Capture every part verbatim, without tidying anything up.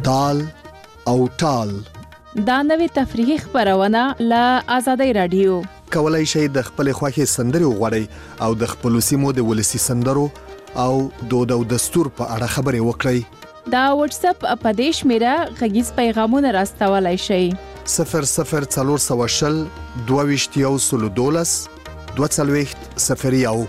تال او ټال. دا نوې تفریحي خبرونه له آزادۍ رادیو. کولای شئ د خپل خوښي سندرې وغواړئ او د خپل سیمو د ولسی سندرو او دود او دستور په اړه خبرې وکړئ. دا واتس اپ په دې شمیره غږیز پیغامونه راستولای شئ. صفر صفر څلور سوه شل دوه ویشت یو سلو دولس دوه څلوېښت صفر یو.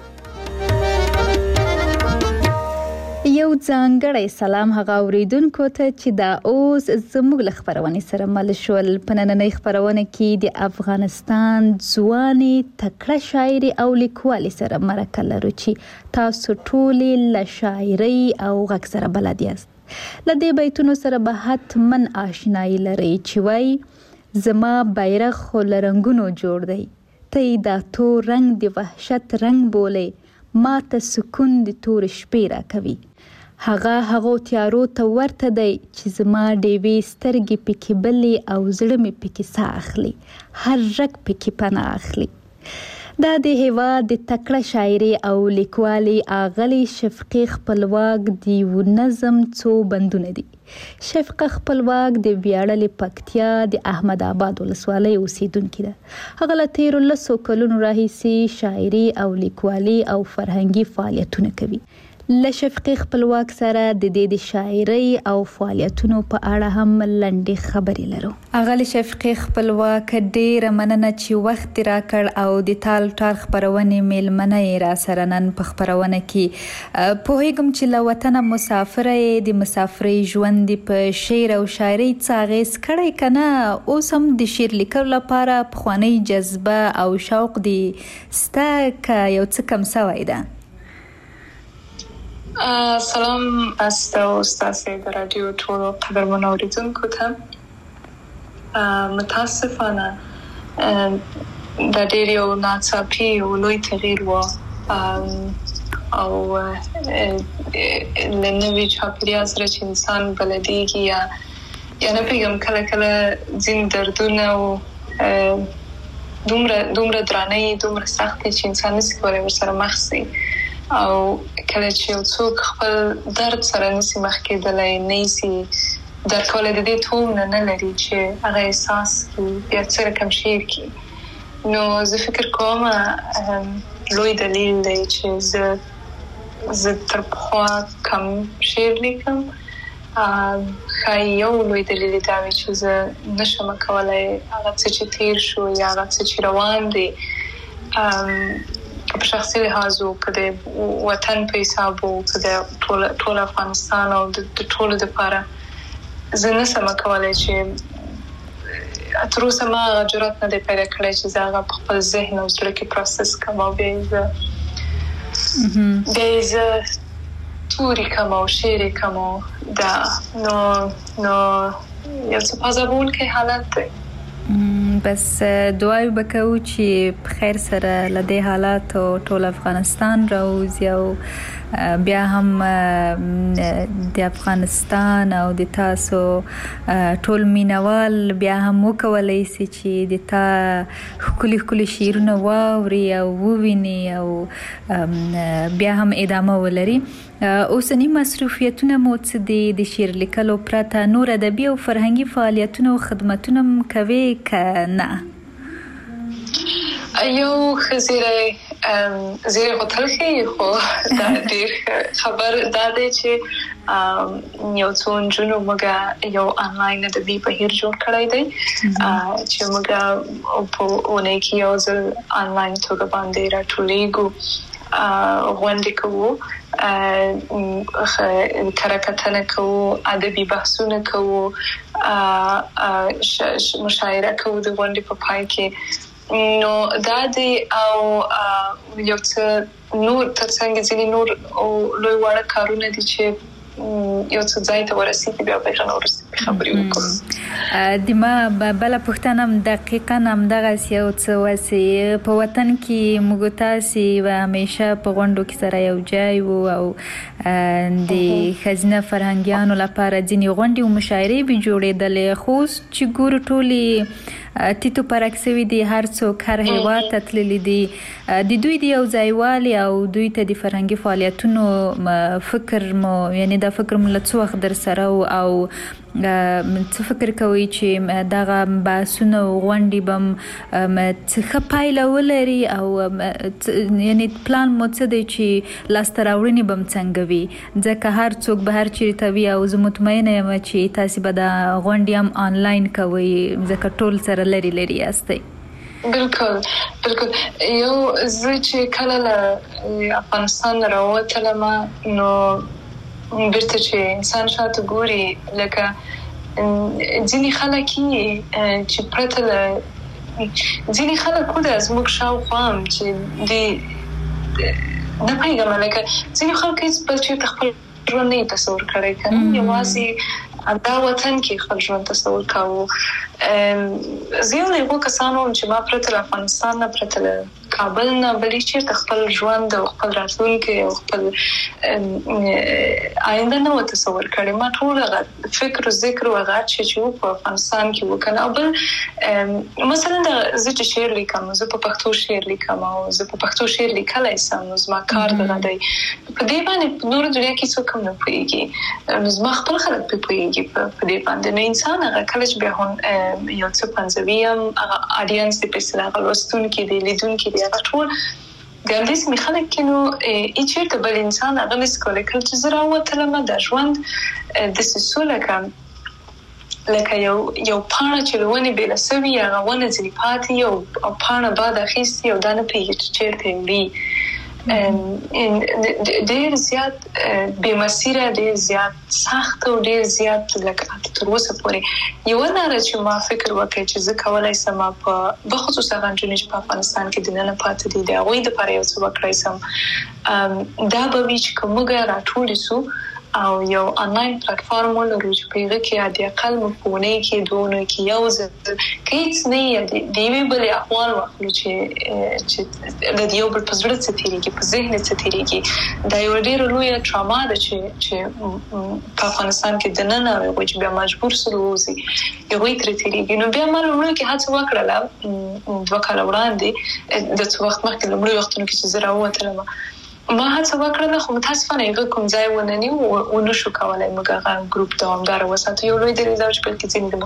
یو ځانګړی سلام هغه اوریدونکو ته چې دا اوس زموږ له خبرونې سره مل شول. په نننۍ خبرونه کې د افغانستان ځوانې تکړه شاعري او لیکوالې سره مرکه لرو چې تاسو ټولې له شاعرۍ او غږ سره بلد یاست. له دې بیتونو سره به حتماً آشنایي لرئ چې وایي زما بیرغ خو له رنګونو جوړ دی، ته یې دا تور رنګ د وحشت رنګ بولې، ما ته سکون د تور شپې را کوي. هغه هغو تیارو ته ورته دی چې زما ډیوې سترګې پکې بلې او زړه مې پکې ساه اخلي، هر رګ پکې پناه اخلي. دا د هیواد د تکړه شاعري او لیکوالي اغلې شفقې خپلواک د یو نظم څو بندونه دي. شفقه خپلواک د ویاړلې پکتیا د احمد آباد ولسوالۍ اوسیدونکې ده. هغه له تیرو لسو کلونو راهیسې شاعري او لیکوالي او فرهنګي فعالیتونه کوي. له شفقې خپلواک سره د دې د شاعرۍ او فعالیتونو په اړه هم لنډې خبرې لرو. هغه له شفقې خپلواک ډېره مننه چې وخت راکړ او د تال ټال خپرونې میلمنه یې را سره نن په خپرونه کې. پوهیږم چې له وطنه مسافره یې، د مسافرۍ ژوند په شعر او شاعرۍ څه اغېز کړی که نه؟ اوس هم د شعر لیکلو لپاره پخوانۍ جذبه او شوق دې سته که یو څه کم سوی ده؟ سلام است و استاسه در رادیو ټولو قدرمن اوریدونکو ته. متاسفانه دا ډېر یو ناڅاپي او لوی تغییر و او له نوي چاپېریال سره چې انسان بلدېږي یا یا نه پوهېږم کله کله ځینې دردونه او دومره دومره درانه یي، دومره سخت دي چې انسان نشي کولی ورسره مخ شي. او کله چې یو څوک خپل درد سره نشي مخ کېدلی، نه شي درک کولی، د دې تومنه نه لري چې هغه احساس کړي یا څه رقم شعر کړي، نو زه فکر کوم لوی دلیل دی چې زه زه تر پخوا کم شعر لیکم. ښایي یو لوی دلیل دا وي چې زه نشم کولی هغه څه چې تیر شو یا هغه څه چې روان دی په شخصي لحاظ او که د وطن په حساب او که د ټول افغانستان او د ټولو دپاره زه نشم کولی چې تر اوسه ما هغه جرات نه دی پیدا کړی چې زه هغه په خپل ذهن او زړه کې پروسس کړم او بیا یې زه بیا یې زه توري کړم او شعر یې کړم. دا نو نو یو څه پازابونکی حالت دی. بس دعای به کوو چې په خیر سره له دې حالاتو ټول افغانستان راوځي او بیا هم د افغانستان او د تاسو ټول مینوال بیا هم وکولی سي چې د تا ښکلي ښکلي شعرونه واوري او وویني او بیا هم ادامه ولري. اوسني مصروفیتونه مو څه دي؟ د شعر لیکلو پرته نور ادبي او فرهنګي فعالیتونه او خدمتونه هم کوې که نه؟ یو ښه زیری زیری خو تلخي خو دا ډېر خبر دا دی چې یو څو نجونو موږ یو آنلاین ادبي بهیر جوړ کړی دی چې موږ په اونۍ کې یو ځل آنلاین توګه باندې راټولیږو، غونډې کوو، کره کتنه کوو، ادبي بحثونه کوو، مشاعره کوو د غونډې په پای کې. نو دا دی او یو څه نور ترڅنګ ځینې نور لوی واړه کارونه دي چې یو څه ځای ته ورسېږي بیا به هغه وروسته خبرې وکړو. د ما بله پوښتنه هم دقیقا همدغسې یو څه وسې په وطن کې موږ تاسې و همیشه په غونډو کې سره یو ځای وو او د ښځینه فرهنګیانو لپاره ځینې غونډې او مشاعرې به جوړېدلې، خو اوس چې ګورو ټولې تیتو پرک سوي دي، هر څوک هر هیواد ته تللی دي. د دوی د یو ځایوالي او دوی ته د فرهنګي فعالیتونو فکر مو یعنی دا فکر مو له څه وخت در سره او څه فکر کوي چې دغه بحثونه غونډې بم څه پایله ولري او یعنی پلان مو څه دی چې لاسته راوړنې بم څنګه وي ځکه هر څوک به هر چیرته وي او زه مطمئنه یم چې تاسو به د غونډې هم آنلاین کوئ ځکه ټول سره لري لري یاستئ. بالکل بالکل یو زه چې کله له افغانستان راووتلم نو بیرته چې انسان شاته ګوري لکه ځینې خلک چې پرته له ځینې خلک خو د زموږ شاوخوا هم چې د نه پوهېږم لکه ځینې خلک هېڅ بل چېرته خپل ژوند نه یې تصور کړی که نه یوازې دا وطن کې خپل ژوند تصور کاوه. زه یو له هغو کسانو وم چې ما پرته له افغانستان نه پرته له کابل نه بل چېرته خپل ژوند او خپل راتلونکی او خپل آینده نه و تصور کړی. ما ټول هغه فکر و ذکر و هغه چې و په افغانستان کې وکړه. او بل مثلا زه چې شعر لیکم زه په پښتو شعر لیکم او زه په پښتو شعر لیکلی سم نو زما کار دغه دی په دې باندې په نوره دنیا کې څوک هم نه پوهېږي نو زما خپل خلک پرې پوهېږي په دې باندې. نو انسان هغه کله چې بیا یو څه پنځوي هم هغه آډینس دی په اصطلاح هغه لوستونکي دی لیدونکي دی هغه ټول د همدې سیمې خلک کې نو هېڅ چېرته بل انسان هغه نشي کولی. کله چې زه راووتلم دا ژوند داسې سو لکه لکه یو یو پاڼه چې له ونې بېله سوي هغه ونه ځینې پاتې او پاڼه باد اخیستي او دا نه پوهېږي چې چېرته وړي. ډېر زیات بې مسیره ډېر زیات سخت او ډېر زیات لکه تر اوسه پورې یوه لاره چې ما فکر وکړی چې زه کولی سم په بخصوص هغه نجونې چې په افغانستان کې دننه پاتې دي د هغوی دپاره یو څه وکړی سم دا به وي چې که موږ راټولې سو او یو آنلاین پلیټفارم ولرو چې په هغه کې حد اقل موږ په اونۍ کې دوه اونۍ کې یو ځل که هېڅ نه یې د یوې بلې احوال واخلو چې چې له یو بل په زړه څه تېرېږي په ذهن څه تېرېږي دا یوه ډېره لویه ټراما ده چې چې په افغانستان کې دننه هغوی چې بیا مجبور سول ووځي هغوی ترې تېرېږي. نو بیا ما لومړیو کې هڅه وکړله دوه کاله وړاندې د څه وخت مخکې لومړیو وختونو کې چې زه راووتلم ما هڅه وکړله خو متاسفانه هغه کوم ځای ونه نیو ونه شو کولی موږ هغه ګروپ دوامداره وساتو. یو لوی دلیل دا چې په کې ځینې د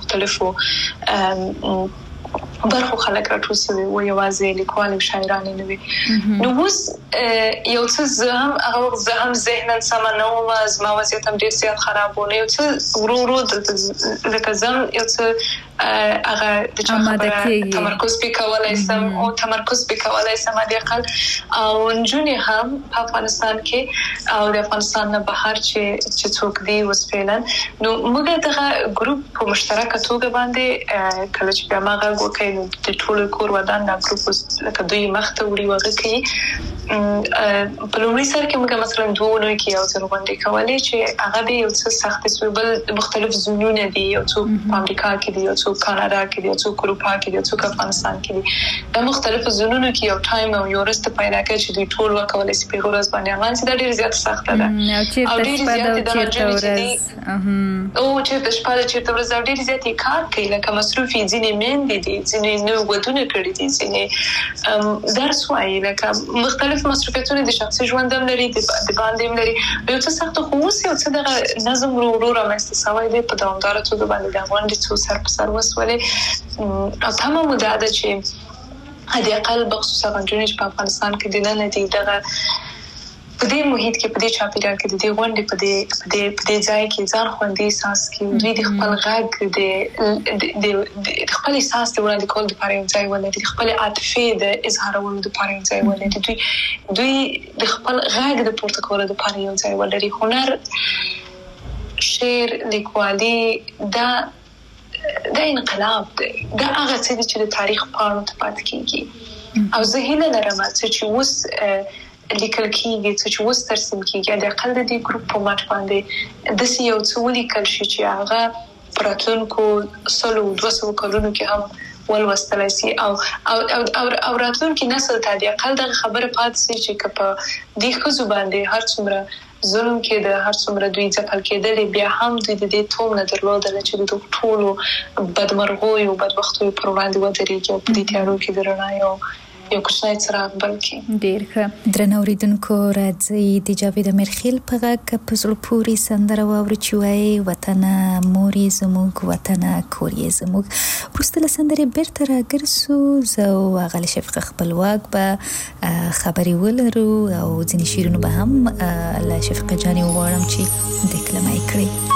مختلفو برخو خلک راټول سوي وو یوازې لیکوال او شاعران نه وي. نو اوس یو څه زه هم هغه زه هم ذهنا سمه نه وم زما وضعیت هم ډېر زیات خراب و نو یو څه ورو ورو لکه زه هم یو څه هغه د چا خبره تمرکز پې کولی سم او تمرکز پې کولی سم حد اقل او نجونې هم په افغانستان کې او د افغانستان نه بهر چې چې څوک دي اوس فعلا نو موږ دغه ګروپ په مشترکه توګه باندې کله چې بیا ما غږ وکړی نو د ټولو کور ودان دا ګروپ اوس لکه دوی مخ ته وړي وغه کوي. په لومړي سر کې موږ مثلا دوه اونۍ کې یو ځل غونډې کولې چې هغه به یو څه سختې سوې بل مختلف زونونه دي یو څوک په امریکا کې دي یو څوک کاناډا کې دي یو څوک اروپا کې دي یو څوک افغانستان کې دي دا مختلف زونونو کې یو ټایم او یو ورځ پیدا کوي چې دوی ټول وکولای شي په ورځ باندې امان سي دا ډېر زیات سخته ده او ډېر زیات د ورځ او چې د شپه چې د ورځ ډېر زیات کار کوي لکه مصروفي ځینې مېندې دي ځینې نو ودونه کړي دي ځینې درس وایي لکه مختلف مصروفیتونه د شخصي ژوند هم لري د باندې هم لري یو څه سخت خو اوس یو څه دغه نظم ورو ورو رامنځته سوی دی په دوامداره توګه باندې د غونډې څو سر په سر وسولې او تمام مو دا ده چې حد اقل بخصوص هغه نجونې چې په افغانستان کې دننه دي دغه په دې محیط کې په دې چاپیریال کې د دې غونډې په دې په دې په دې ځای کې ځان خوندي احساس کوي دوی د خپل غږ د خپل احساس د وړاندې کولو لپاره یو ځای ولري د خپل عاطفې د اظهارولو لپاره یو ځای ولري دوی دوی د خپل غږ د پورته کولو لپاره یو ځای ولري. هنر شعر لیکوالي دا دا انقلاب دی دا هغه څه دي چې د تاریخ پاڼو ته پاتې کېږي او زه هیله لرم چې اوس لیکل کېږي چې اوس ترسیم کېږي د اقل د دې ګروپ په مټ باندې داسې یو څه ولیکل شي چې هغه په راتلونکو سلو دوه سوو کلونو کې هم ولوستلی سي او او او او راتلونکي نسل ته د اقل دغه خبره پاتې سي چې که په دې ښځو باندې هر څومره ظلم کېده هر څومره دوی ځپل کېدلې بیا هم دوی د دې توم نه درلودله چې د دغو ټولو بدمرغیو بدبختیو پر وړاندې ودرېږي او په دې تیارو کې د رڼا یو یو کوچنی څراغ بل کړي. ډیر ښه. درنو اوریدونکو راځي د جاوید امیرخیل په غږ په زړه پورې سندره واورو چې وایي وطن موري زموږ وطن کوري زموږ. وروسته له سندرې بیرته راګرځو زه او هغه شفقه خپلواک به خبرې ولرو او ځینې شعرونه به هم له شفقه جانې وغواړم چې دکلمه یې کړي.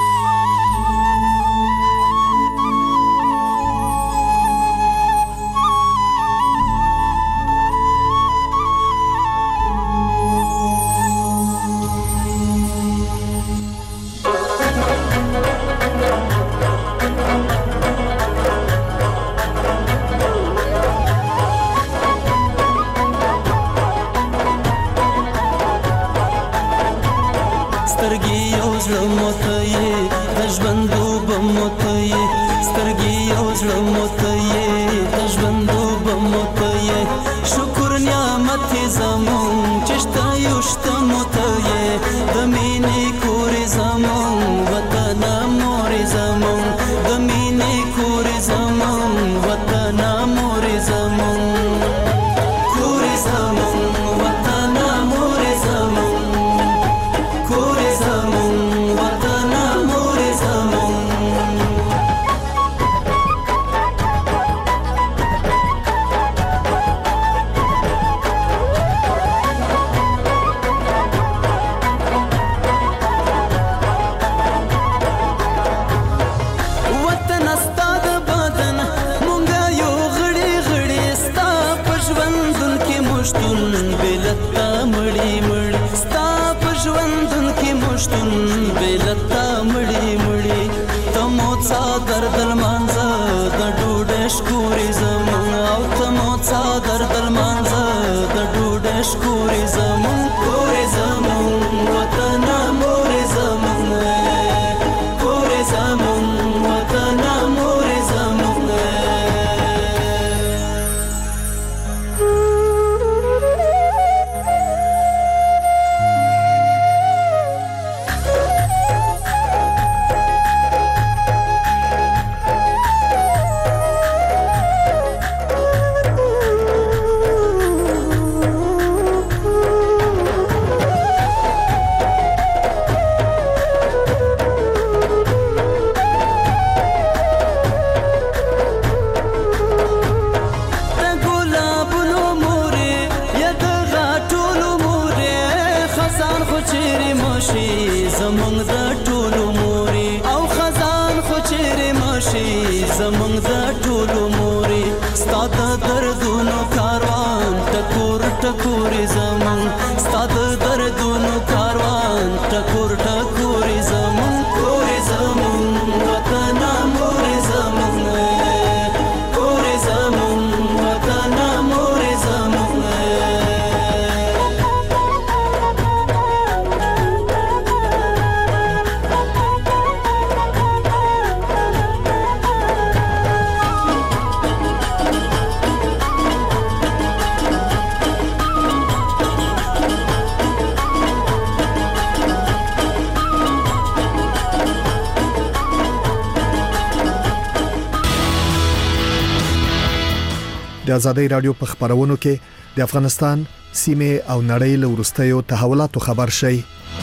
د آزادۍ رادیو په خبرونو کې د افغانستان سیمه او نړۍ له وروستیو تحولاتو خبر شي.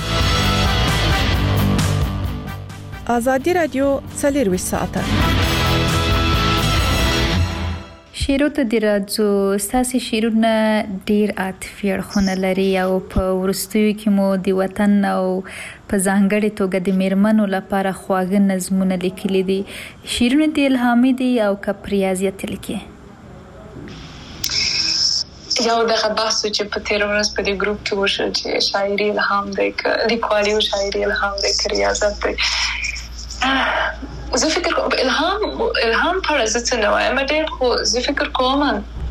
آزادۍ رادیو څلور ساعته شیرو ته د راځو ساسي شیرونه ډیر عاطفي اړخونه لري او په ورستیو کې مو د وطن او په ځانګړي توګه د میرمنو لپاره خواږه نظمونه لیکلي دي. شیرونه د الهامي دي او کپریازیت لیکي. یو دغه بحث چې په تیر ورځ په دې ګروپ کې وشو چې شاعري الهام دی ک لیکوالي او شاعري الهام دی ک ریاضت دی. زه فکر کوم الهام الهام پر ځکه نه وایم ډېر خو زه فکر کوم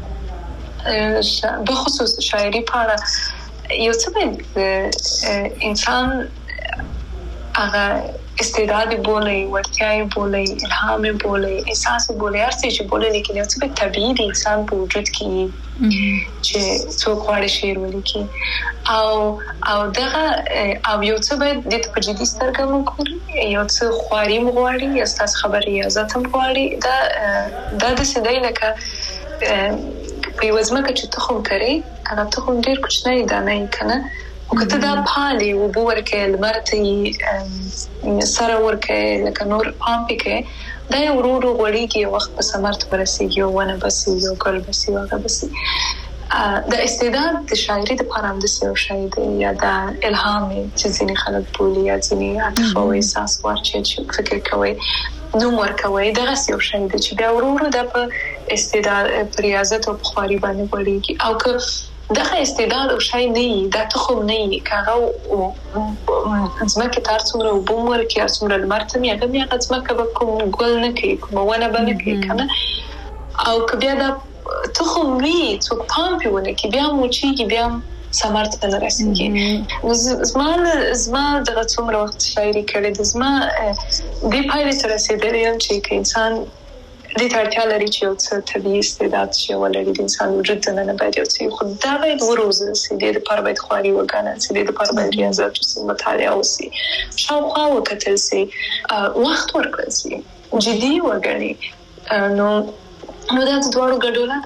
به خصوص شاعري پر یو څه انسان هغه استعداد بولی ورتیای بولی الهام بولی احساس بولی هر څه چې بولی لیکي یو څه طبيعي د انسان په وجود کې چې څوک غواړي شعر ولیکي او او دغه او یو څه باید د په جدي سترګه وګوري یو څه خواري مغواړي استاس خبري ازته مغواړي دا دا د سیدای لکه په یو ځمکه چې تخم کري هغه تخم ډیر کوچنی دانه کنه او کته دا پالي او ورکه لمرته سره ورکه لکه نور پامپ کې دا یو ورو ورو غوړي کې وخت په سمرت ورسیږي او ونه بسي یو ګل بسي هغه بسي د استعداد د شاعري د پرام د سیو شاعري یا د الهام چې ځینې خلک بولي یا ځینې عاطفه او احساس ورچې چې فکر کوي نو ورکوي دغه سیو شاعري چې بیا ورو ورو د استعداد ریاضت او بخاري باندې وړيږي او که دغه استعداد او شاعري نه د تخم نه کاغه او ځمکه تر څومره وبومر کې څومره لمرته میغه میغه ځمکه به کوم ګل نه کوي کوم ونه به نه کوي کنه او که بیا د تخم وی څوک پام پیونه کې بیا موچیږي بیا سمارت نه رسیږي زما زما دغه څومره وخت شاعري کړې د زما د پایلې سره رسیدلې یم چې انسان د ترتیا لري چې یو څه طبيعي استعداد شي ولري د انسان وجود نه نه باید یو څه خو دا باید وروزه سي د لپاره باید خواري وکړي سي د لپاره باید ریاضت او مطالعه وسي شاوخوا وکتل سي وخت ورکړل سي جدي وګڼي نو نو دا د دوړو ګډوله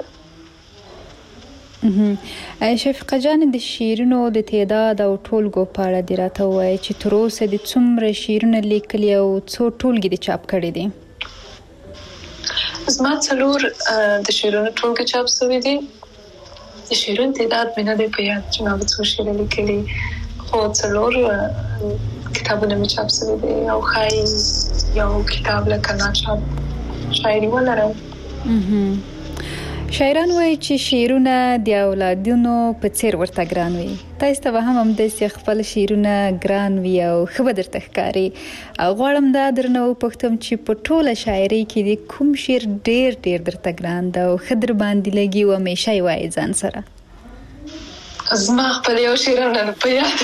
ده شفیقه جان د شیرونو د تعداد او ټولګو په اړه دې راته ووایي چې تر اوسه د څومره شیرونه لیکلي او څو ټولګې د چاپ کړي دي زما څلور د شیرونو ټولګې چاپ شوي دي د شیرونو تعداد مې نه دی په یاد چې ما به څو شعرونه لیکلي خو څلور کتابونه مې چاپ شوي دي او ښایي یو کتاب لکه ناچاپ شاعري ولرم شاعران وایي چې شعرونه د اولادونو په څیر ورته ګران وي تاسو ته هم همداسې خپل شعرونه ګران وي او ښه به درته ښکاري غواړم دا درنه وپوښتم چې په ټوله شاعري کې د کوم شعر ډیر ډیر درته ګران ده او ښه در باندې لګي او همیشه یې وایي ځان سره زما خپل یو شعر نه په یاد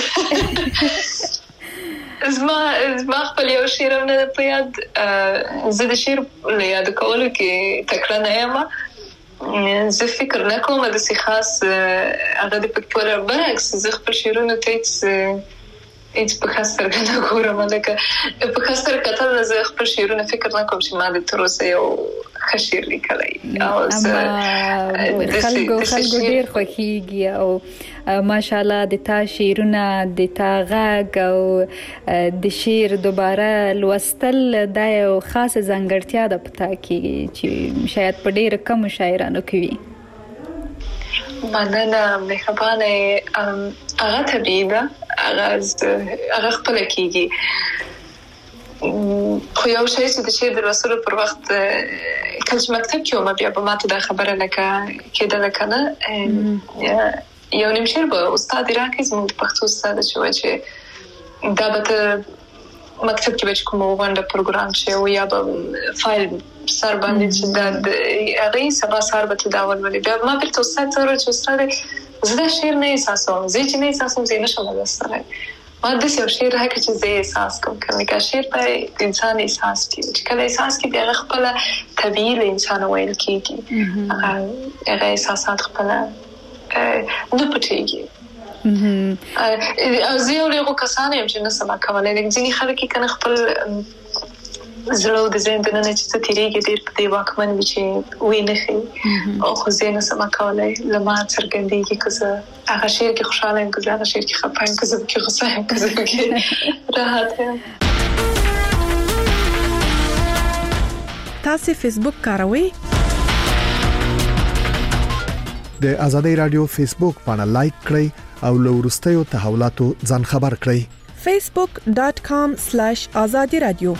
زما زما خپل یو شعر نه په یاد زه د شعر له یاد کولو کې تکړه نه یم زه فکر نه کوم د سي خاص هغه د پکتور برعکس زه خپل شعرونه ته هیڅ په خاطر نه ګورم لکه په خاطر کتل زه خپل شعرونه فکر نه کوم چې ما د تر اوسه یو ښه شعر لیکلی او خلکو خلکو ډیر خوښیږي او ماشاءالله د تا شعرونه د تا غږ او د شعر دوباره لوستل دا یو خاصه ځانګړتیا ده په تا کې چې شاید په ډیر کم شاعرانو کې وي مننه مهربانه هغه طبیعي ده هغه خپله کېږي خو یو شی چې د شعر د لوستلو پر وخت کله چې مکتب کې وم بیا به ماته دا خبره لکه کېدله که نه یو نیم شعر به استاد راکړي زموږ د پښتو استاد چې وایي چې دا به ته مکتب کې به چې کومه غونډه پروګرام شي او یا به فایل سر باندې چې دا د هغې سبا سهار به ته دا ولولې بیا ما بیرته استاد ته وویل چې استاد زه دا شعر نه احساسوم زه چې نه احساسوم زه یې نشم لوستلی ما داسې یو شعر راکړه چې زه یې احساس کوم که لکه شعر باید انسان احساس کړي چې کله احساس کړي بیا هغه خپله طبیعي له انسانه ویل کېږي هغه احساسات خپله نه پټېږي او زه یو له هغو کسانو یم چې نه سم کولی ځینې خلک یې که نه خپل زړه او د ذهن دننه چې څه تېرېږي ډېر په دې واکمن وي چې ویې نه ښیي او خو زه یې نه سم کولی له ما څرګندېږي که زه هغه شعر کې خوشحاله یم که زه هغه شعر کې خفه یم که زه پکې غوسه یم که زه پکې راحت یم تاسې فیسبوک کاروئ د ازادي رادیو فیسبوک باندې لایک کړئ او له وروستیو تحولاتو ځان خبر کړئ facebook dot com slash azadi radio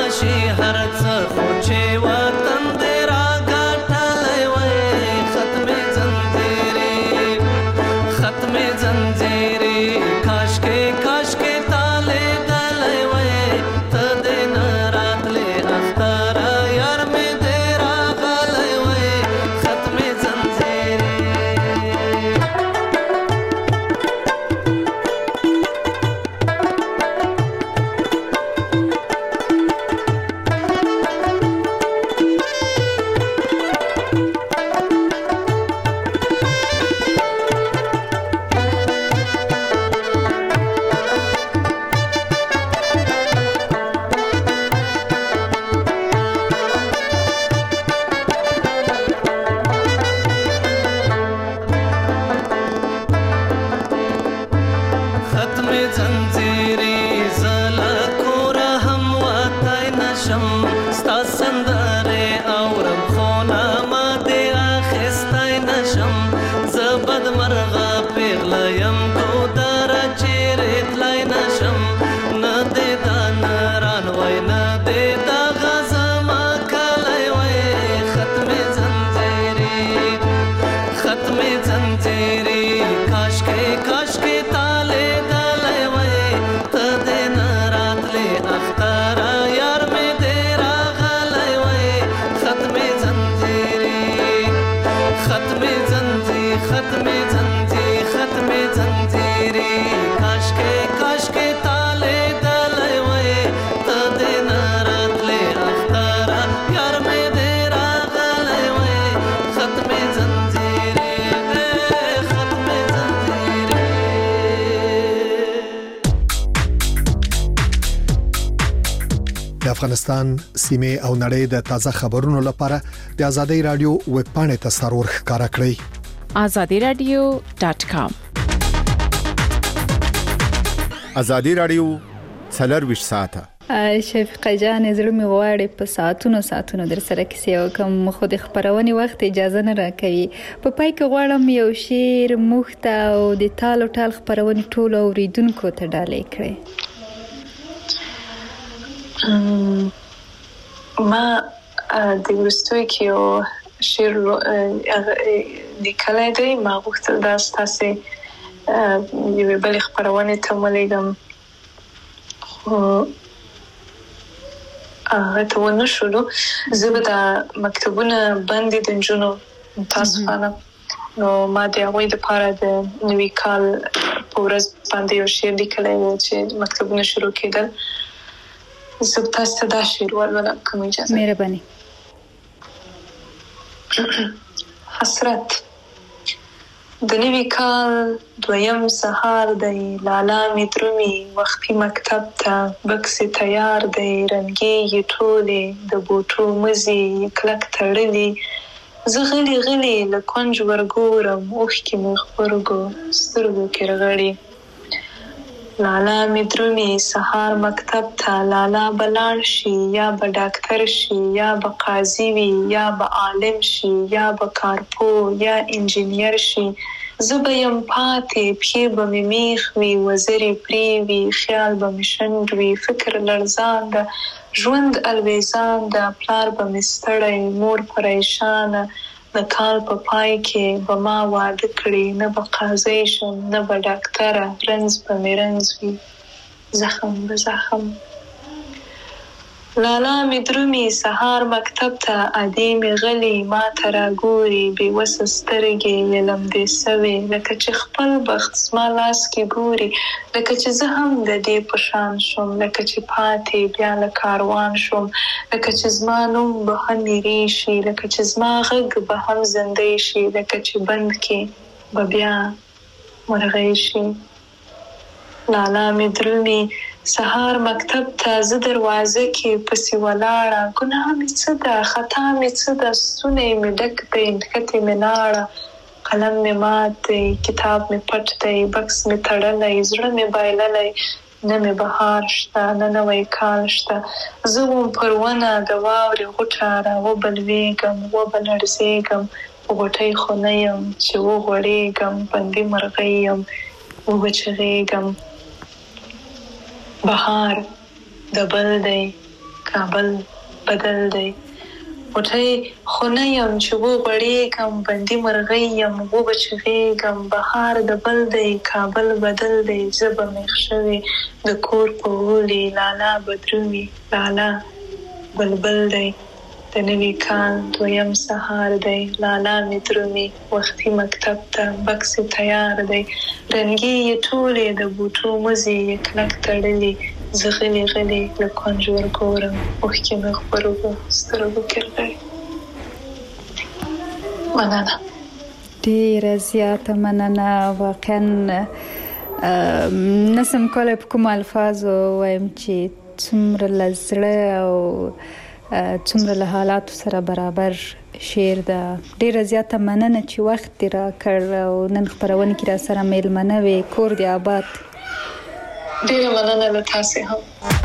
راشي هر څه خو چې وطن دې راګټلی وای ختمې زنځیرې ختمې زنځیرې کاشکې کاشکې تا لیدلی وای ته دې نه راتلې اختره یار مې دې راغلی وای ختمې زنځیرې ختمې زنځیرې زله کوره هم وتی نشم ستا سندرې اورم خو نامه دې اخیستی نشم زه بدمرغه پیغله یم ګودره چیرې تلی نشم نه دې دا نران وای نه دې دغه زما کلی وای ختمې زنځیرې ختمې زنځیرې کاشکې کاشکې تا لیدلی وای ته دې نه راتلې اختره یار مې دې راغلی وای ختمې زنځیرې ختمې زنځې ختمې زنځې ختمې زنځیرې کاشکې کاشکې تا لیدلی وای ته دې نه راتلې اختره یار مې دې راغلی وای ختمې زنځیرې ختمې زنځیرې د افغانستان سیمه او نړۍ د تازه خبرونو لپاره د ازادي رادیو ویب پاڼې ته سرور ښکارا کړئ azadi radio dot com ازادي رادیو څلرویشت ساعته شفیقه جان زړه می غواړي په ساعتونو ساعتونو در سره کیسې وکم خو د خبرونې وخت اجازه نه راکوي په پای کې غواړم یو شعر مخته او د تالو ټال خبرونې ټول اوریدونکو ته ډالۍ کړئ ما د ورستوي کې یو شعر لیکلی دی ما غوښتل دا ستاسې یوې بلې خپرونې ته ولیږم خو هغه ته ونه شولو زه به دا مکتبونه بند دي د نجونو متاسفانه نو ما د هغوی دپاره د نوي کال په ورځ باندې یو شعر لیکلی و چې مکتبونه شروع کېدل زه به تاسو ته دا شعر ولولم که مو اجازه مهرباني حسرت د نوي کال دویم سهار دی لالا مې درومي وختي مکتب ته بکس تیار دی رنګېږي ټولې د بوټو مزي کلک تړلي زه غلي غلي له کونج ورګورم اوښکې مې غبرګو سترګو کې رغړي لالا مې درومي سهار مکتب ته لالا به لاړ شي یا به ډاکټر شي یا به قاضي وي یا به عالم شي یا به کارپو یا انجینیر شي زه به یم پاتې پښې به مې میخ وي وزرې پرې وي خیال به مې شنډ وي فکر لړزان ده ژوند الویزان ده پلار به مې ستړی مور پریشانه د کال په پای کې به ما واده کړي نه به قاضي شم نه به ډاکټره رنځ به مې رنځ وي زخم به زخم لالا مې درومي سهار مکتب ته ادې مې غلي ما ته راګوري بېوسه سترګې یې لمدې سوې لکه چې خپل بخت زما لاس کې ګوري لکه چې زه هم د دې په شان شم لکه چې پاتې بیا له کاروان شم لکه چې زما نوم به هم هېرې شي لکه چې زما غږ به هم زندۍ شي لکه چې بند کې به بیا مرغۍ شي لالا مې درومي سهار مکتب ته زه دروازه کې پسې ولاړه ګناه مې څه ده خطا مې څه ده ستونی مې ډک دی نښتې مې لاړه قلم مې مات دی کتاب مې پټ دی بکس مې تړلی زړه مې بایللی نه مې بهار شته نه نوی کال شته زه وم پر ونه د واورې غوټه راوبلوېږم وبلړزېږم په غوټۍ خو نه یم چې وغوړېږم بندي مرغۍ یم وبچغېږم بهار د بل دی کابل بدل دی وټي خونه یم چې وو غړې کم بندي مرغۍ یم وو بچغې کم بهار د بل دی کابل بدل دی زب مخشوي د کور په ولي لالا بدروي لالا بلبل دی د نوي کال دویم سهار دی لالا مترومي وختي مکتب ته بکس تیار دی رنګي یې ټولې د بوټو مزي یې کلک تړلي زغلی غلی لکونجور ګورم اوښکې مې خپرو سترګو کې مننه ډیره زیاته مننه واقعا نسم کولی په کوم الفاظو وایم چې څومره له زړه او څومره له حالاتو سره برابر شعر ده. ډیره زیاته مننه چې وخت دې راکړ او نن خپرونه کې را سره میلمنه وې. کور دې آباد. ډیره مننه له تاسو هم.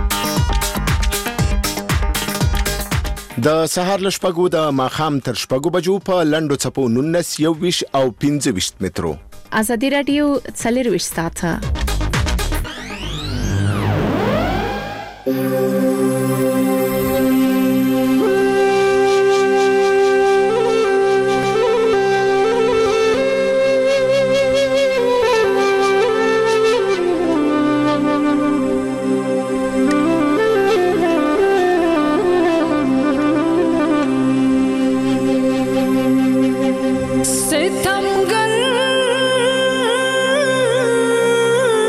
د سهار له شپږو د ماښام تر شپږو بجو په لنډو څپو نولس یوویشت او پنځه ویشت مترو. ازادي رادیو څلرویشت ساعته ستمګر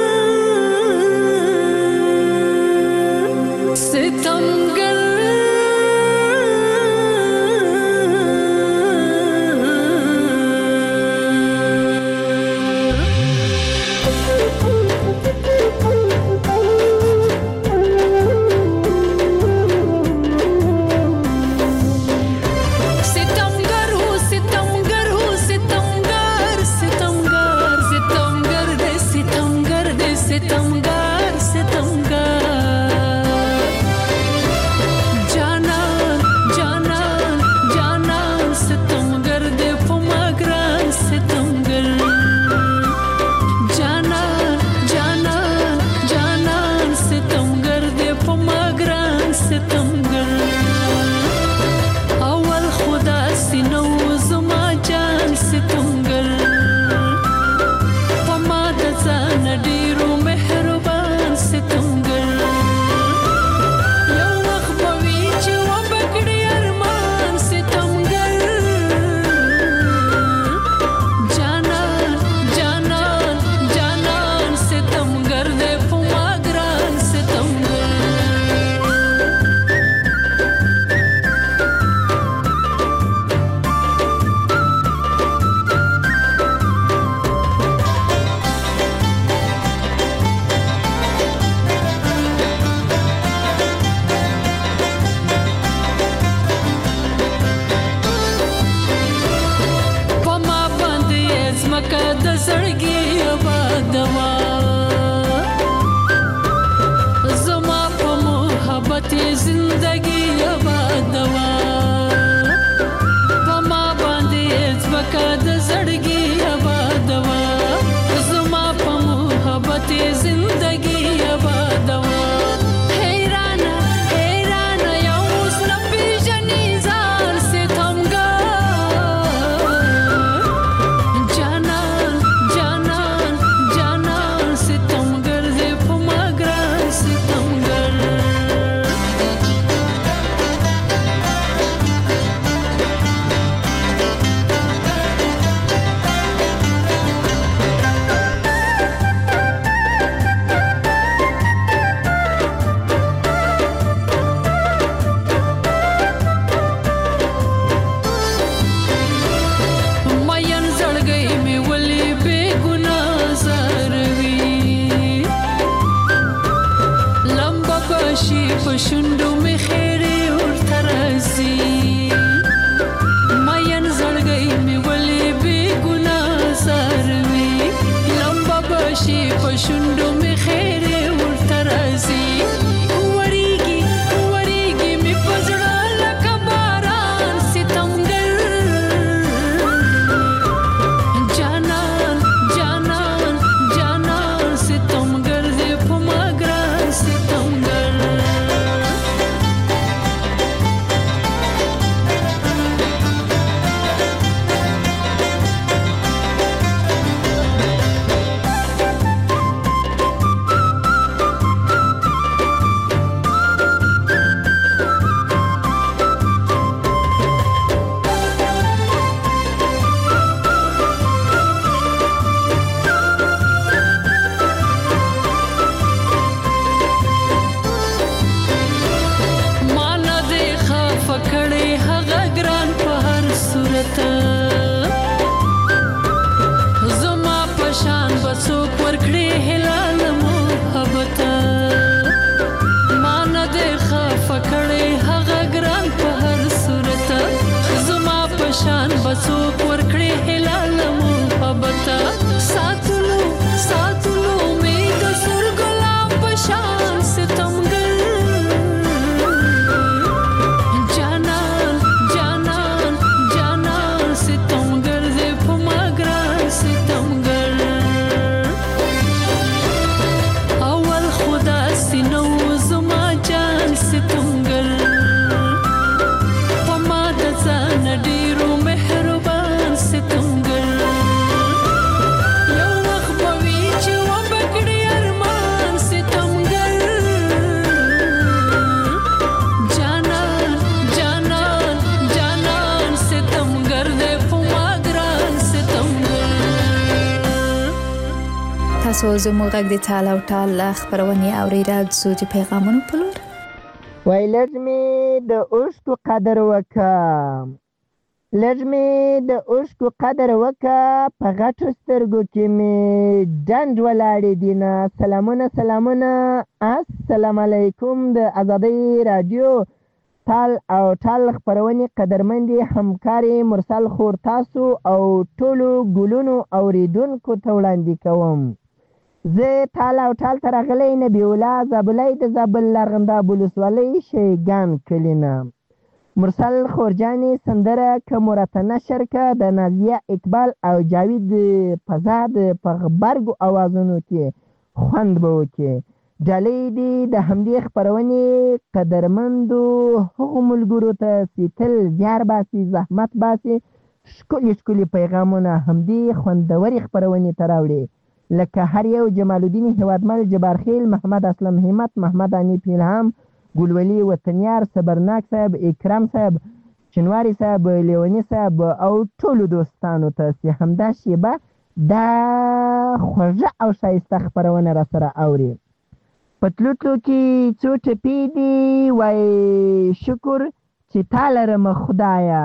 تاسو زموږ غږ د ټال او ټال خبرونه اوریدل زو د پیغامونو په لور وای لږ می د اوښکو قدر وکم لږ می د اوښکو قدر وکه په غټو سترګو کې می ډنډ ولاړې دینه. سلامونه سلامونه السلام علیکم د آزادۍ رادیو ټال او ټال خبرونې قدرمندې همکارې مرسل خور تاسو او ټولو ګلونو اوریدونکو ته وړاندې کوم. زه ټال او ټال ته راغلی نبی الله زابلی د زابل لرغنداب ولسوالۍ شیګان کلي نه. مرسل خورجانې سندره که مرته نشر که د نازیه اقبال او جاوید فضا د په غبرګو اوازونو کې خوند به وکړي. ډالۍ دې د همدې خپرونې قدرمندو هغو ملګرو ته چې تل زیار باسي زحمت باسي ښکلي ښکلي پیغامونه همدې خوندورې خپرونې ته راوړي، لکه هر یو جمال الدین هیوادمل، جبارخیل، محمد اسلم همت، محمد انیف الهام، ګلولي وطنیار، صبرناک صاحب، اکرام صاحب، شنواري صاحب، لیونی صاحب او ټولو دوستانو ته چې همدا شیبه دا خوږه او ښایسته خپرونه را سره اوري. په تلو تلو کې څو ټپې دي وای شکر چې تا لرمه خدایه،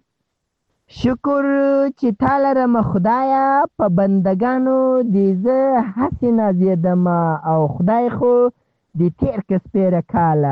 شکر چې تا لرمه خدایه، په بندګانو دې زه هسې نازېدمه او خدای خو دې تېر که سپېره کاله،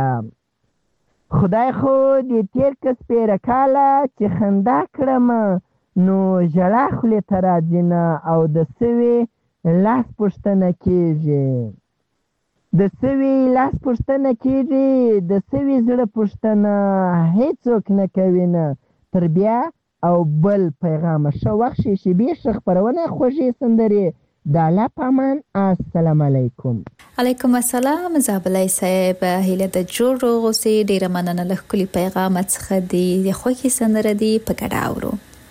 خدای خو دې تېر که سپېره کاله چې خندا کړمه نو ژړا خولې ته راځي نه او د سوي لاس پوښتنه کېږي، د سوي لاس پوښتنه کېږي، د سوي زړه پوښتنه هیڅوک نه کوي نه. تر بیا او بل پیغامه ښه وخت شي شیبې ښه خپرونه خوږې سندرې د الله په امان. السلام علیکم. علیکم السلام زابلی صاحب، هیله د جوړ روغ اوسې. ډیره مننه له ښکلي پیغامه څخه دی د خوښې سندره دی په ګډه اورو.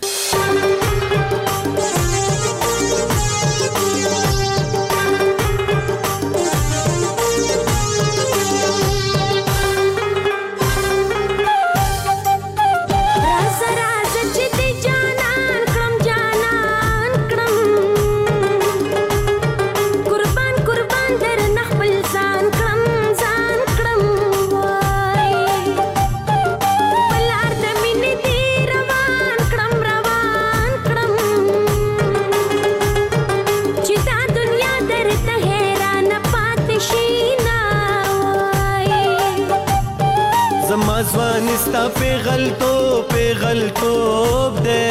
ځوانستا پیغلتوب پیغلتوب دے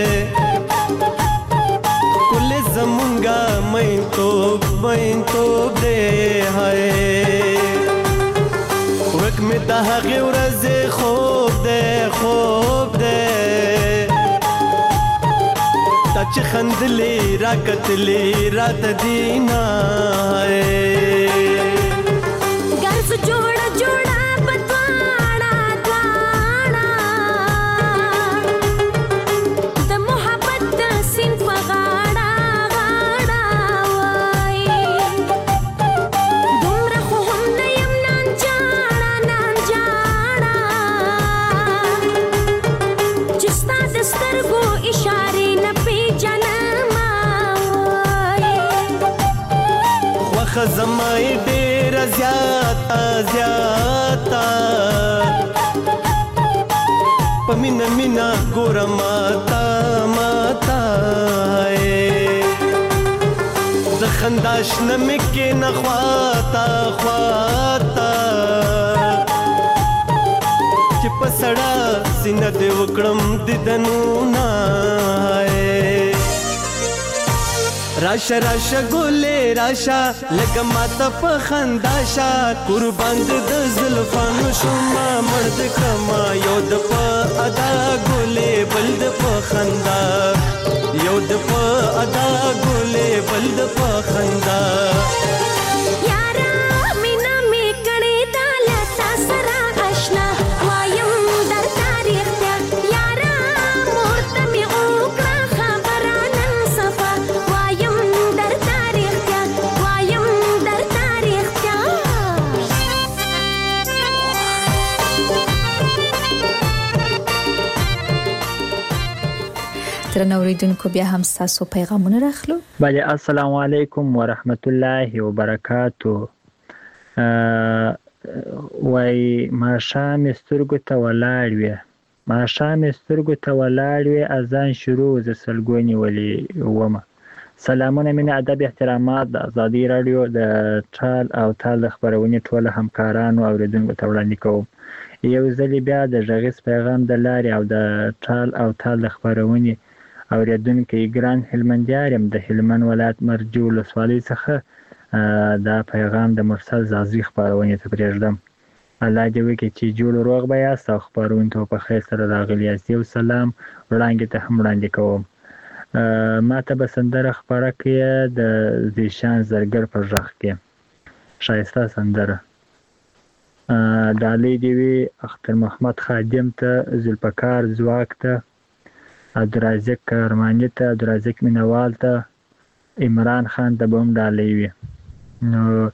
کل زمونگا مین توب مین توب دے ہائے وک میں دہاغی ورز خوب دے خوب دے تاچ خندلی راکتلی رات دینا ہائے گرز جوڑا جوڑا خزمائی دیر زیادہ زیادہ پمینا مینا گورا ماتا ماتا زخنداش نمکی نخواتا خواتا چی پسڑا سینہ دے وکڑم دیدنونا راشا راشا گولے راشا لگا ماتا پا خنداشا قربان د زلفانو شما مرد کما یود پا ادا گولے بلد پا خندا یود پا ادا گولے بلد پا خندا ترنه اوریدونکو بیا هم تاسو پیغامونه راخلو. بله السلام علیکم و رحمت الله و برکاته. وای ما شام سترګو ته ولاړ وې ما شام سترګو ته ولاړ وې اذان شروع ز سلګونی ولي ومه. سلامونه مینه ادب احترامات د ازادي رادیو د ټال او تال خبرونه ټول همکارانو او اوریدونکو ته وړاندې کوم. یو ځل بیا د ژغیس پیغام د لارې او د ټال او تال خبرونه اوریدونکو ګران هلمندیارم د هلمند ولایت مرجو ولسوالۍ څخه دا پیغام د مرسل زازی خبرونه ته پرېږدم. الله دې وکړي چې جوړ روغ به یاست او خبرونه ته په خیر سره راغلي یاست. یو سلام وړاندې ته هم وړاندې کوم. ما ته به سندره خبره کړې د زیشان زرګر په غږ کې شایسته سندره. ډالۍ دې وي اختر محمد خادم ته، ذوالفقار ځواک ته، عبدالرازق کرماني ته، عبدالرازق مینوال ته، عمران خان ته به هم ډالۍ وي. نو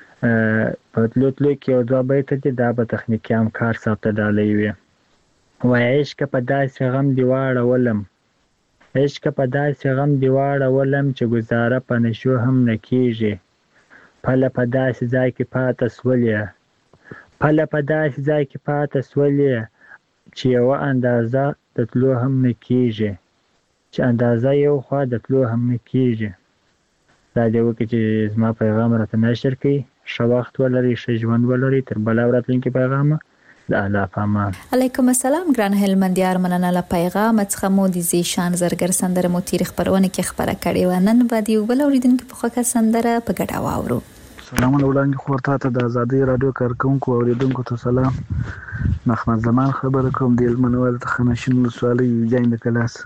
په تلو تلو کې یو دوه بیته دي دا به تخنیکي همکار صاحب ته ډالۍ وي. وایي عشقه په داسې غم دې واړولم عشقه په داسې غم دې واړولم چې ګزاره په نشو هم نه کېږي. پله په داسې ځای کې پاته سولې پله په داسې ځای کې پاته سولې چې یوه اندازه د تلو هم نه کېږي چې اندازه یو خوا د تلو هم نه کېږي. دا دې وکړي چې زما پیغام راته نشر کړي. ښه وخت ولرئ، ښه ژوند ولرئ. تر بله ورځ پیغامه د الله په امان. علیکم السلام ګران هلمندیار، مننه له پیغام څخه مو د زیشان زرګر سندره مو تیر خبرونه کې خبره کړې و. نن به دی بل اوریدونکو په خوښه سندره په ګډه واورو. سلامونه وړاندې خور ته د ازادي رادیو کارکونکو او اوریدونکو ته سلام. محمد زمان خبره کوم د هلمند ولایت خنشین ولسوالۍ جاین د کلاس.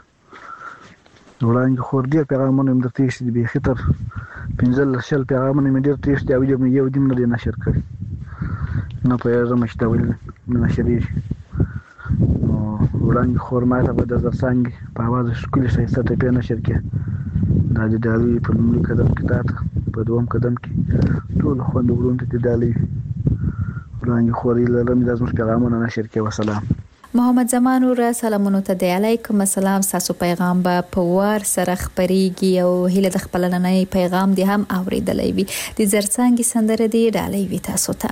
وړاندې خور ډېر پیغامونه مې درته ایښي دي، بیخي تر پنځلس شل پیغامونه مې ډېر ته ایښي دي او یو دې نه دی نشر کړی. نه پوهېږم چې دا ولې نه نشرېږي. نو وړاندې خور ما ته به د زرڅانګې په اواز ښکلې ښایسته ټپې نشر کړې. دا د ډالۍ په لومړي قدم کې تا ته، په دوم قدم کې ټولو خویندو وروڼو ته دې ډالۍ وي. وړاندې خور هیله لرم دا زموږ پیغامونه نشر کړي. وسلام. محمد زمان ور سلامونو ته دی. علیکم السلام. تاسو پیغام به په وار سره خبريږي او هیله د خپل نننۍ پیغام دی هم اوریدلای وي. د زرڅانګې سندره دی ډالۍ وي تاسو ته.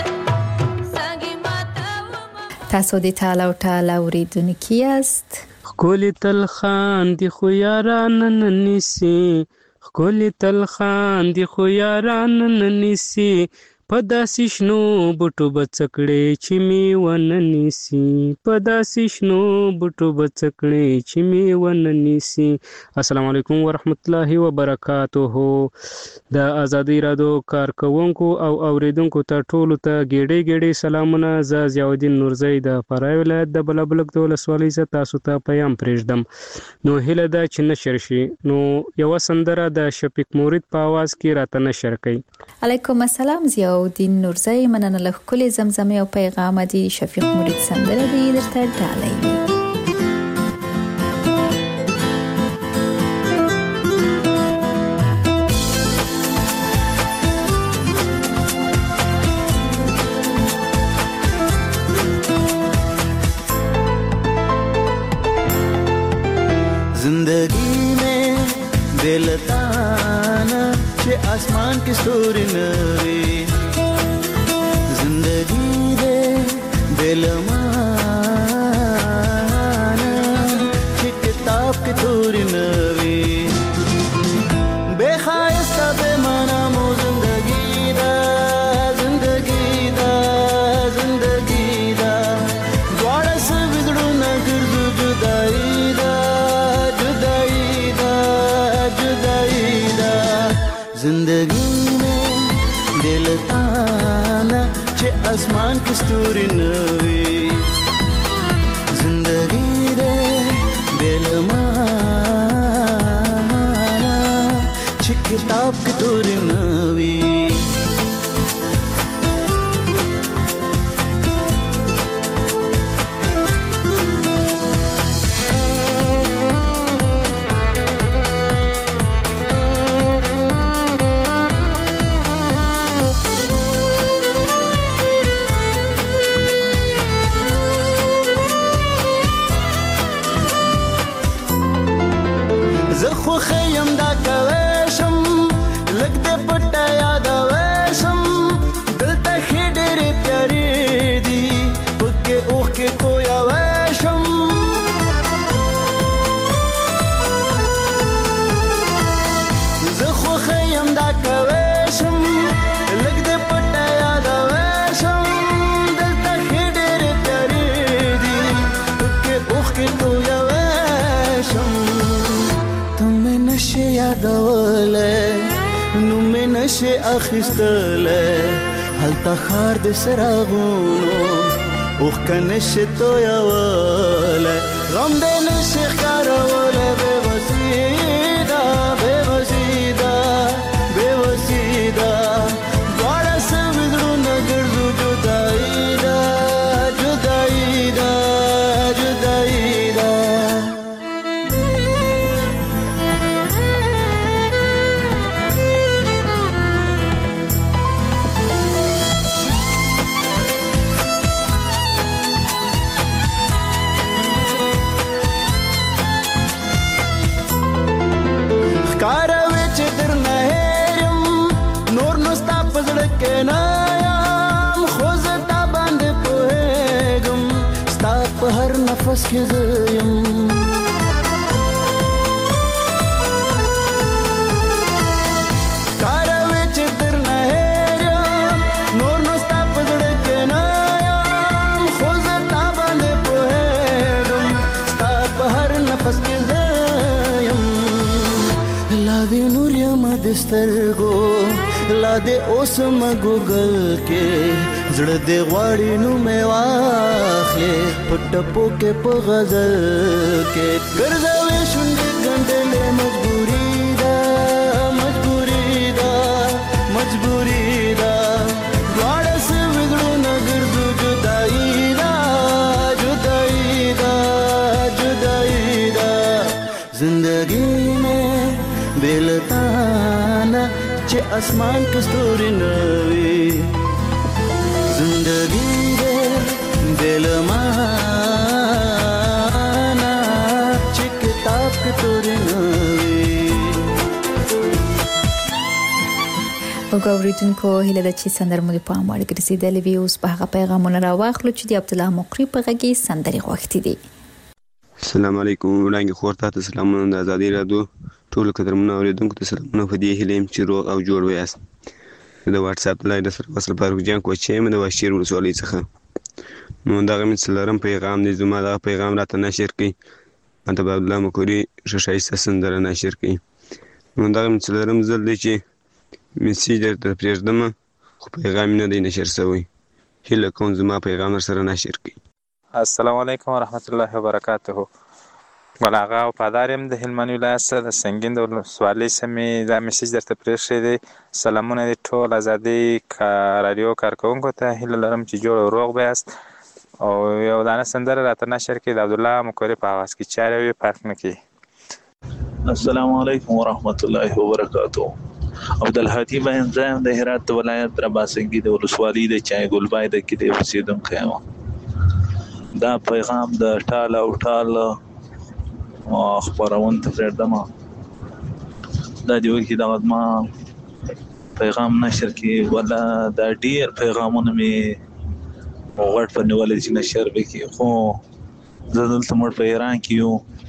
تاسو د تاله او تاله اوریدونکي یاست. خکولی تل خاندي خو یاران نه نیسي خکولی تل خاندي خو یاران نه نیسي په داسې شنو بوټو به څه کړې چې مې ونه نیسي په داسې شنو بوټو به څه کړې چې مې ونه نیسي. السلام علیکم ورحمت الله وبرکاته. د ازادي راډیو کارکونکو او اوریدونکو ته ټولو ته ګېډې ګېډې سلامونه. زه ضیاءالدین نورزی د فراه ولایت د بلابلک د ولسوالۍ زه تاسو ته پیام پرېږدم. نو هیله ده چې نشر شي. نو یوه سندره د شفیق مورید په آواز کې راته نشر کړئ. علیکم السلام ضیاءالدین نورزی. مننه له ښکلې زمزمې او پیغام دی. شفیق مورید سندره دی درته ډالۍ. जिंदगी में दिल ताना चे आसमान की स्तूरी नवी जिंदगी दे दिल माना चे किताब की तूरी नवी बेखायस्ता बेमाना मो जिंदगी दा जिंदगी दा जिंदगी दा द्वारा से बिगड़ू न गिरदू जुदाई जिंदगी में दिल ताना चे आसमान की स्तूरी नवी जिंदगी दे दिल माना चे किताब की तूरी नवी خیم دا کوشم لګ دې پټه یاد وشم دلته خې ډېرې پیارې دي پکې اوښ کې کویا وشم زه خو خیم دا کوشم لګ دې پټه یاد وشم دلته خې ډېرې پیارې دي پکې اوښ کې کویا وشم تمہیں نشے یادولے نو میں نشے اخستلے حالتا خار دے سراغونو اوخ کا نشے تو یاولے غم دے نشے خارولے بے وسیدہ بے وسیدہ بے وسیدہ دوارا سے بدرو نگردو جدائی دا جدائی دا جدائی دا نفس کې زیم کاروي چې تر نه هېرم نور نو ستا په زړه کې نه یم خو زه تا باندې پوهېږم ستا په هر نفس کې زیم لا دې نور یم د سترګو لا دې اوس م ګوګل کې زړه دې غواړي نو مې واخلې په ټپو کې په غزل کې ګرځوي شونډې ګنډلې مجبوري ده مجبوري ده مجبوري ده دواړه سه وګړو نه ګرځو جدایي ده جدایي ده جدایي ده زندگی میں دل تانا چې اسمان کې ستوري نوي زندگی دے دل مانا چې کتاب کې تورې نوي. وګورئ هیله ده چې سندر مو په امر کې رسیدلې وي. اوس په هغه پیغامونه راواخلو چې د عبد الله مقری په غږی سندري غوښتي دي. السلام علیکم وړاندې خور ته سلامونه د ازادي رادیو ټول قدرمنو اوریدونکو ته سلامونه په دې هیله یم چې روغ او جوړ ویاست د واتس اپ لایډ سره وصل فاروق جان کوچې مې د واشیر ولسوالۍ څخه نو دغه مې څلورم پیغام دی زما دغه پیغام راته نشر کړي انت عبد الله مکوري شایسته سندره نشر کړي نو دغه مې څلورم ځل دی چې میسیج درته پرېږدم خو پیغام نه دی نشر شوی هیله کوم زما پیغام سره نشر کړي السلام علیکم ورحمت الله وبرکاته. ګل آغا وفادار یم د هلمند ولایت څخه د سنګین د ولسوالۍ سیمې دا میسیج درته پرېښی دی. سلامونه دي ټول ازادي راډیو کارکوونکو ته، هیله لرم چې جوړ او روغ به یاست او یو دانه سندره راته نشر کړي د عبدالله مکوري په اواز کې چارې وي فرق نه کوي. السلام علیکم ورحمت الله وبرکاته. عبدالهادي بهنزایم د هرات ولایت رباسنګي د ولسوالۍ د چای ګلبای د کلي اوسېدونکی یم. دا پیغام د ټال او ټال خپرون ته پرېږدم. دا دی وکړي دغه زما پیغام نشر کړي ولا دا ډېر پیغامونه مې غوږ په نیولی چې نشر به کړي، خو زه دلته موږ په ایران کې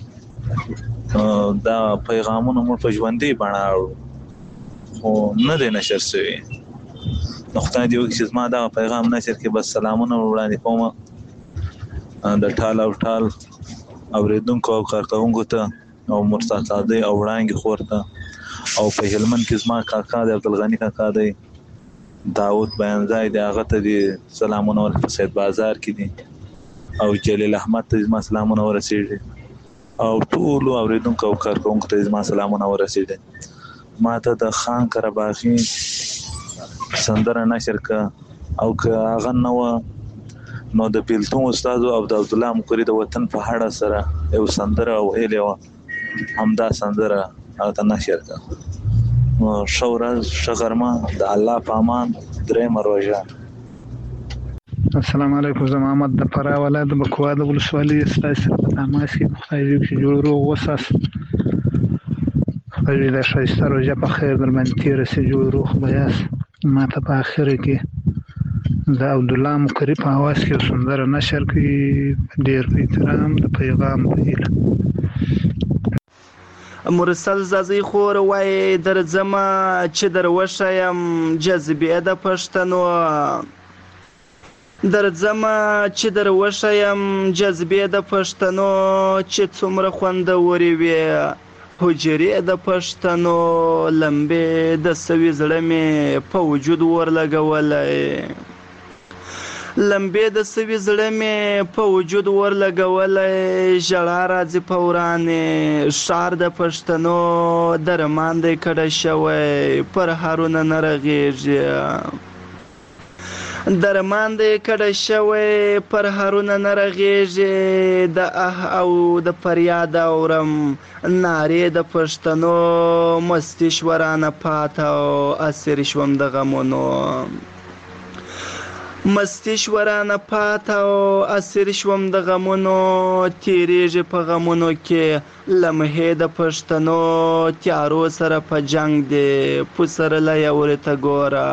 یو دا پیغامونه موږ په ژوندۍ بڼه اورو خو نه دی نشر شوي. نو خدای دې وکړي چې زما دغه پیغام نشر کړي. بس سلامونه وړاندې کوم د ټال او ټال اوریدونکو او کارکوونکو ته او مرسا قاضي او وړانګې خور ته او په هلمند کې زما کاکا دی عبدالغني کاکا دی داود بیانځای دی هغه ته دي سلامونه ورته سید بازار کې دي او جلیل احمد ته زما سلامونه ورسېږي او ټولو اوریدونکو او کارکوونکو ته زما سلامونه ورسېږي. ما ته د خان قرباغي سندره نشر کړه او که هغه نه وه نو د بیلتون استاد او د عبدالله مکوري د وطن په اړه سره یو سندره ویلې وه، همدا سندره هغه ته نشر کړه. نو ښه ورځ ښه غرمه د الله په امان درېیمه روژه. السلام علیکم. زه محمد د فراه ولایت د بکوا د ولسوالۍ ستاسو سره په تماس کې خدای دې چې جوړ روغ وساس خدای دې د ښایسته روژه په خیر در باندې تېره سي جوړ روغ به یاست. ما ته په اخره کې د عبدالله مکوري په اواز کې سندره نشر کړي ډېر په احترام د پیغام په هیله. مرسل زازی خور وای درځمه چې در وښیم جذبې د پښتنو درځمه چې در وښیم جذبې د پښتنو چې څومره خوندورې وي حجرې د پښتنو لمبې د سوي زړه مې په وجود ورلګولی لمبې د سوي زړه مې په وجود ورلګولی ژړا راځي په ورانې ښار د پښتنو درمان دی کډه شوی پر هرونه نه رغېږي درمان دی کډه شوی پر هرونه نه رغېږي د اه او د فریاد اورم نارې د پښتنو مستي شورانه پاته او اسیر شوم د غمونو مستی شورانه پاته او اسیر شوم د غمونو تیریږي په غمونو کې لمحې د پښتنو تیارو سره په جنگ دی پسرلی ورته ګوره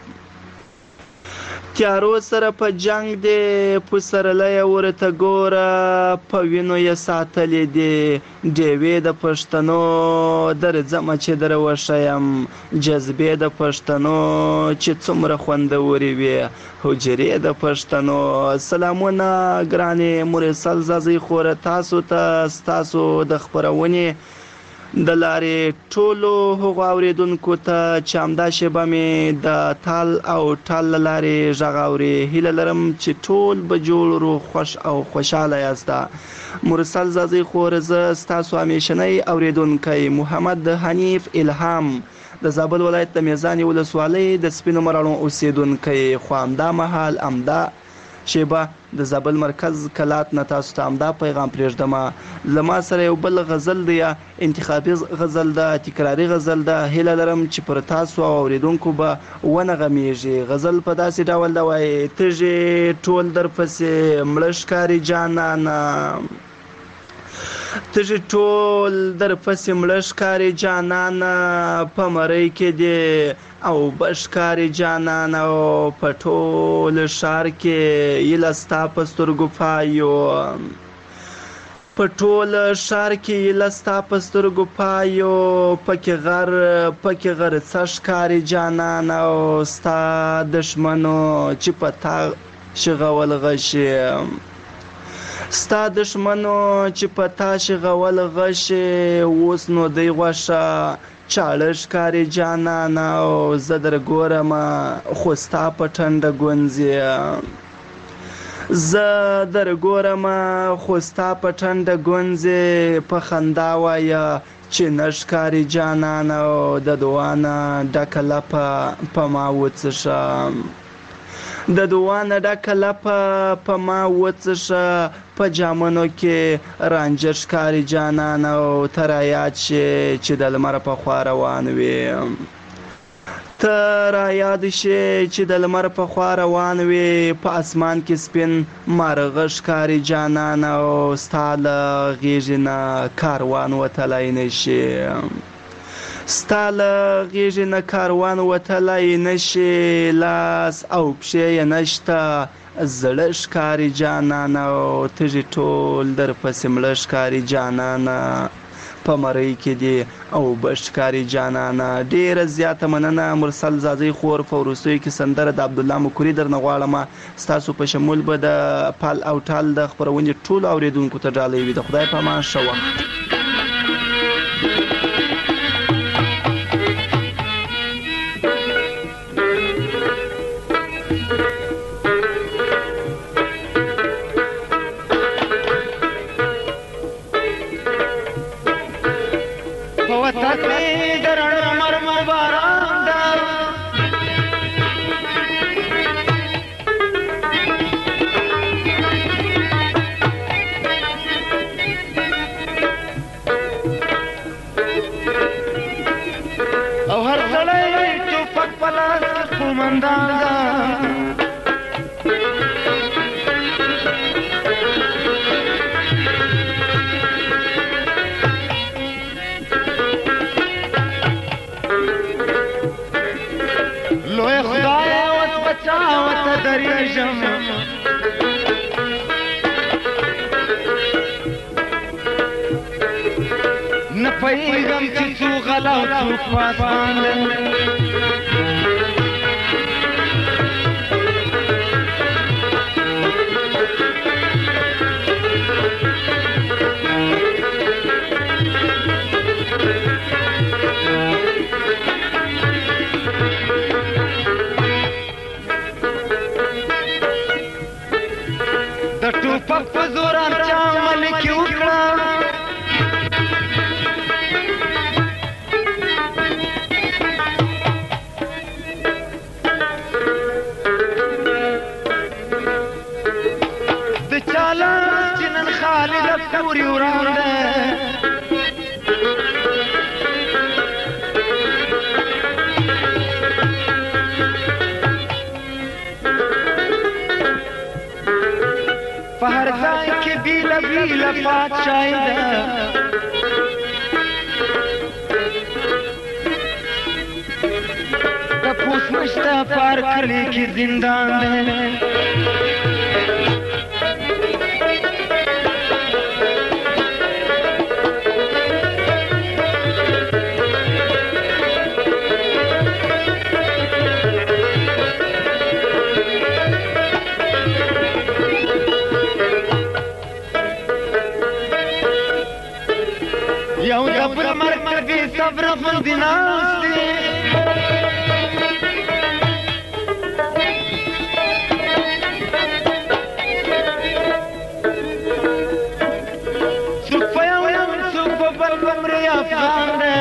تیارو سره په جنگ دی پسرلی ورته ګوره په وینو یې ساتلې دي ډیوې د پښتنو درځمه چې در وښیم جذبې د پښتنو چې څومره خوندورې وي حجرې د پښتنو. سلامونه ګرانې مرسل زازی خوره تاسو ته ستاسو د خپرونې د لارې ټولو هغو اوریدونکو ته چې همدا شیبه مې د تال او ټال له لارې غږ اوري هیله لرم چې ټول به جوړ روغ خوش او خوشحاله یاسته. مرسل زازی خور زه ستاسو همیشنی اوریدونکی محمد حنیف الهام د زابل ولایت د میزانې ولسوالۍ د سپینو مراڼو اوسیدونکی خو همدا مهال همدا شیبه د زابل مرکز کلات نه تاسو ته همدا پیغام پرېږدم. له ما سره یو بل غزل دی انتخابي غزل ده تکراري غزل ده هیله لرم چې پر تاسو او اوریدونکو به ونه غمیږي. غزل په داسې ډول ده وایي تږي ټول در پسې مړه ښکاري جانانه تږي ټول در پسې مړه ښکاري جانانه په مرۍ کې دی او بشکاري جانان او په ټول ښار کې یله ستا په سترګو پایو په ټول ښار کې لستا په سترګو پایو پکې غر پکې غرڅه ښکاري جانان او ستا دښمنو چې په تا شغول غشي ستا دښمنو چې په تا شغول غشي اوس نو دی غوښه چاړه ښکاري جانان او زه در ګورم خو ستا په ټنډه ګونځي زه در ګورم خو ستا په ټنډه ګونځې په خندا وایه چې نه ښکاري جانان او د دعا نه ډکه لپه په ما وڅښه د دعا نه ډکه لپه په ما وڅښه په جامونو کې رانجه ښکاري جانان او ته رایاد شې چې د لمر په خوا روان وې ته رایاد شې چې د لمر په خوا روان وې په اسمان کې سپین مارغه ښکاري جانان او ستا له غېږې نه کاروان وتلی نه شي ستا له غېږې نه کاروان وتلی نه شي لاس او پښې یې نشته زړه ښکاري جانان او تږي ټول در پسې مړه ښکاري جانان په مرۍ کې دی او بشکاري جانانا ډیره زیاته مننه مرسل زازی خور په وروستیو کې سندره د عبدالله مکوري درنه غواړم ستاسو په شمول به د پال او ټال د خپرونې ټولو اوریدونکو ته ډالۍ وي د خدای په امان ښه وخت پیغام چې څو غلا او څو پاسان د ټوپک په زور چا ملک وکړه پوری ورانده په هر ځای کې بیله بیله پادشاهي ده د پوس نشته پار کلی کې زندان ده یو د بل مرکز صبر غوندې ناست دی څوک په یو یم څوک په بل بمري افغان دی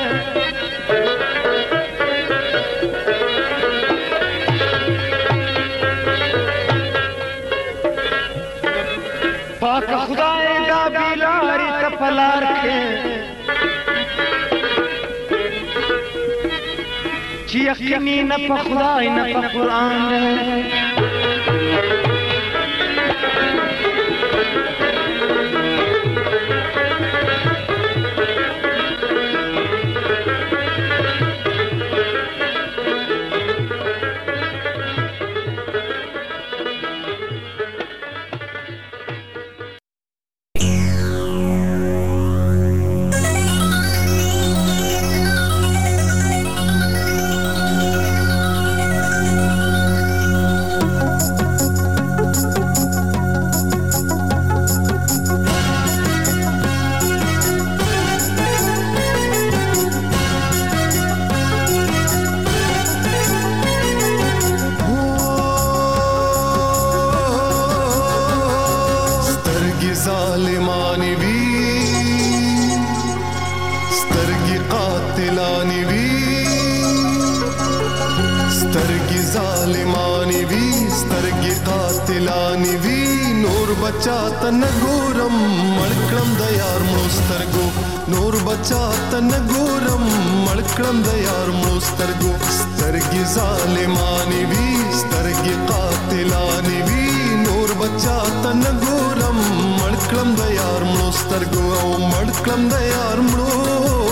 پاک خدای دا بیلاری ته په لار کې چې یقیني نه په خدای نه په قرآن ظالمانی وی سترګې قاتلانی وی سترګې ظالمانی وی سترګې قاتلانی وی نور بچا تن ګورم مړکړم د یار مسترګو نور بچا تن ګورم مړکړم د یار مسترګو سترګې ظالمانی وی سترګې قاتلانی وی نور بچا تن ګورم مړکړم د یار مسترګو او مړکړم د یار مړو